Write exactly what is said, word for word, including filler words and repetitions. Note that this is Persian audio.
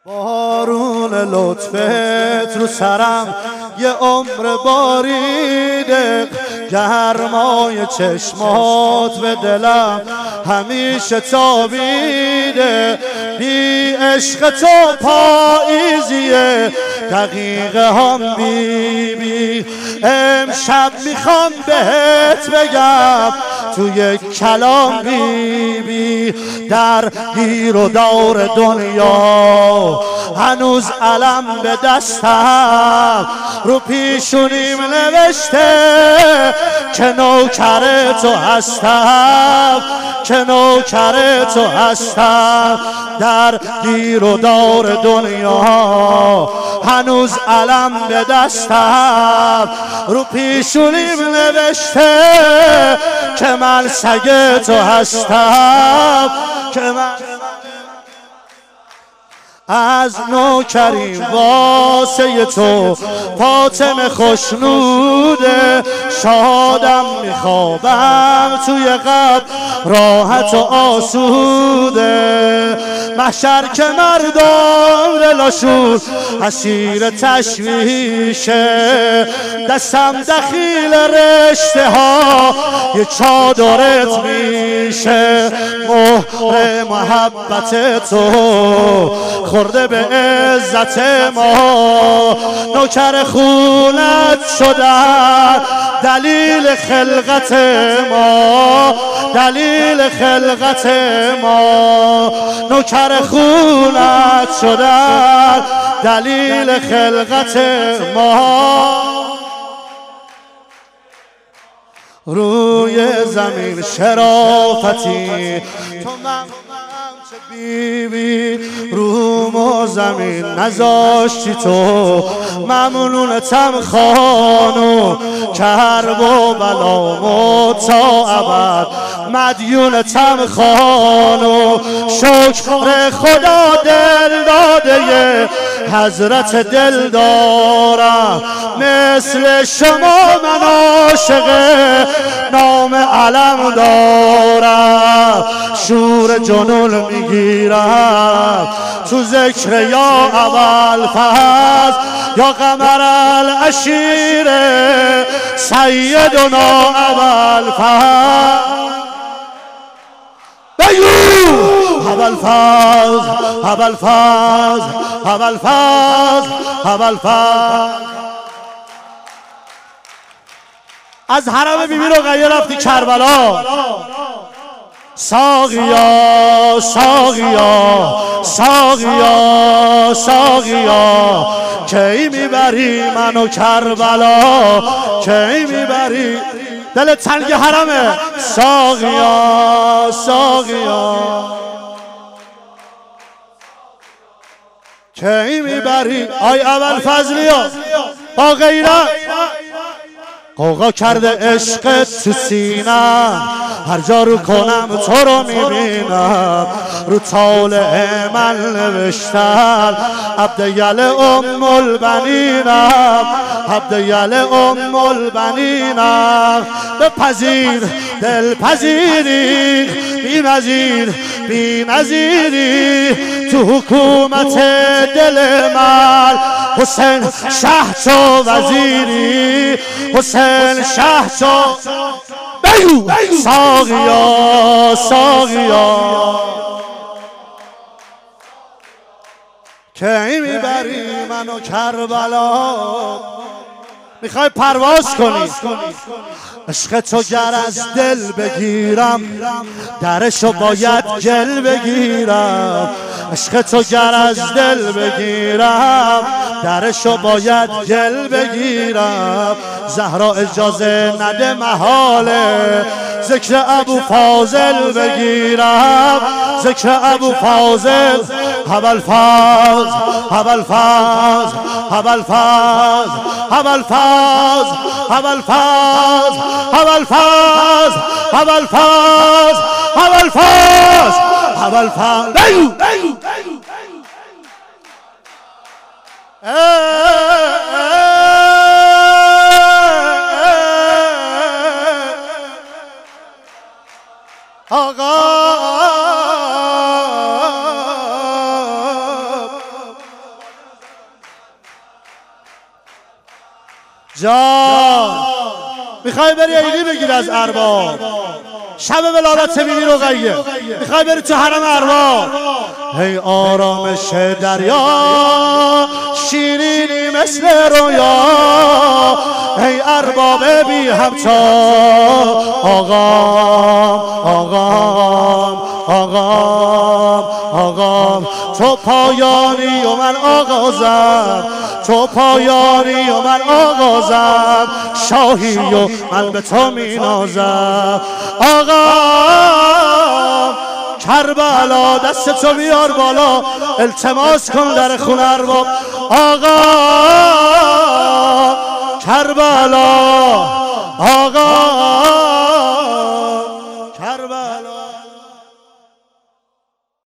بارون لطفت رو سرم یه عمر باریده، گرمای چشمات به دلم همیشه تابیده. بی عشق تو پاییزیه، دقیقه هم بی بی. امشب میخوام بهت بگم تو یک کلام بی بی. در گیر و دور دنیا هنوز علم به دستم، رو پیشونیم نوشته که نوکر تو هستم، که نوکر تو هستم. در گیر و دور دنیا هنوز علم به دستم، رو پیشونیم نوشته که من سگ تو هستم، که من از نوکریم واسه تو فاطمه خوشنوده. شادم میخوابم توی قبر راحت و آسوده. محشر که مردم دلاشون اسیر تشویشه، دستم دخیل رشته ها یه چادرت میشه. مهر محبت تو خورده به عزت ما، نوکر خونت شدن دلیل خلقت ما، دلیل خلقت ما. نوکر خونت شدن دلیل خلقت ما. روی زمین شرافتی تو من بیبی، روم و زمین نذاشتی تو ممنونتم خانو. کرب و بلامو تا ابد مدیونتم خانو. شکر خدا دل داده حضرت دل دارم، مثل شما من عاشق نام علم دارم. شور جنون میگیرم تو ذکر یا اول فاز، یا قمر العشیر سیدنا اول فاز. بیو اول فاز اول فاز اول فاز اول فاز. از حرم بیبی رقیه رفتی کربلا، ساقیا ساقیا ساقیا ساقیا. کی میبری منو کربلا، کی میبری دل تنگ حرمه. ساقیا ساقیا کی میبری آی اول فضلیا با غیرت. قوقا کرده عشق تو سینم، هر جا رو کنم تو رو میبینم. رو طالع من نوشتن عبدیل ام البنینم، عبدیل ام البنینم. بپذیر دل پذیری بی نظیر بی نظیری، تو حکومت دل من حسین شه تو وزیری، حسین شه تو. بیو ساقیا ساقیا کی میبری منو کربلا. میخوای پرواز کنی عشق تو گر از دل بگیرم، درشو باید گل بگیرم. عشق تو گر از دل بگیرم، درشو باید گل بگیرم. زهرا اجازه نده محاله ذکر ابو فاضل بگیرم، ذکر ابو فاضل. اول فاز اول فاز اول فاز اول فاز اول فاز اول فاز اول فاز اول فاز اول فاز. بیو آقا جان میخوای بری عیدی بگیر از ارباب، شب ولادت بیبی رقیه میخوای بری تو حرم ارباب. هی آرامش دریا شیرینی مثل رویا، هی ارباب بی همتا آقام آقام آقام آقام. تو پایانی و من آغازم، تو پایانی و من آغازم، شاهی و من به تو می نازم. آقام کربلا دست تو بیار بالا، التماس کن در خون ارباب. آقا کربلا آقا